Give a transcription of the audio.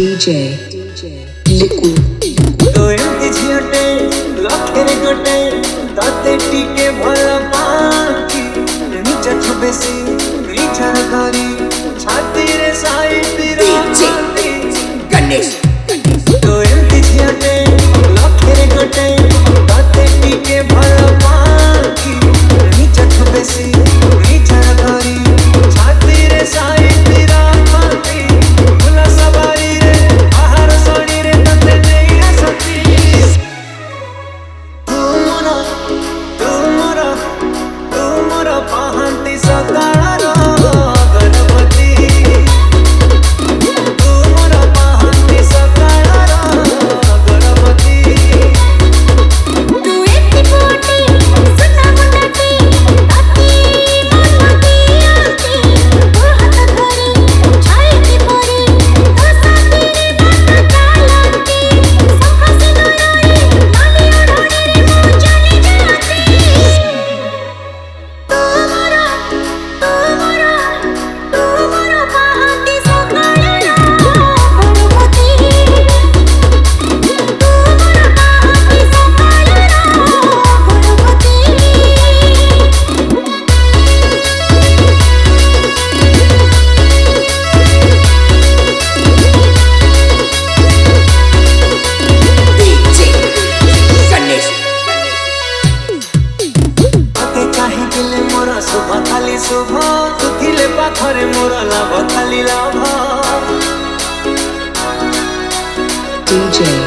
Liquid. तो एमती झियोटे लखेरे गोटे ताते टीके भला पाकी नीचा छबेसी नीचा करी छाती रे साइती राती Ganesh. तो एमती झियोटे लखेरे गोटे ताते टीके भला पाकी नीचा छबेसी नीचा करी छाती रे साइती राती भुला सवारी रे आहार सड़ी रे तते नहीं आसती तुमरा पाहंती सकाळर गणपति तुमरा पाहंती सकाळर गणपति तू एती कोटी सुना मुंडती ताती मनमती आती तू हात धरी छाईती परी तो साथी रे बात चालती संखासी नरई नानी ओढणी रे मो जानी जाती तुमरा पाहंती सकाळर गणपति तुमरा पाहंती सकाळर गणपति Ganesh. आते चाहे दिले मोरा शुभ खाली शुभ तू थिले पाखरे मोरा लाभ खाली लाभ DJ